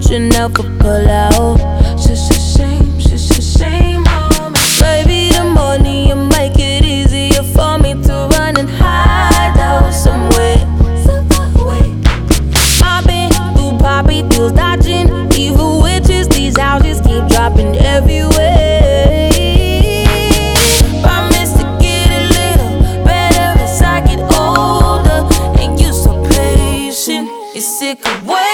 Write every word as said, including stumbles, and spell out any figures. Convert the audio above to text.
Chanel for pull out. It's a shame, it's a shame on me. Baby, the money you make it easier for me to run and hide out somewhere. I've been through poppy deals, dodging evil witches. These houses keep dropping everywhere. Promise to get a little better as I get older. And you so patient, you're sick of waiting.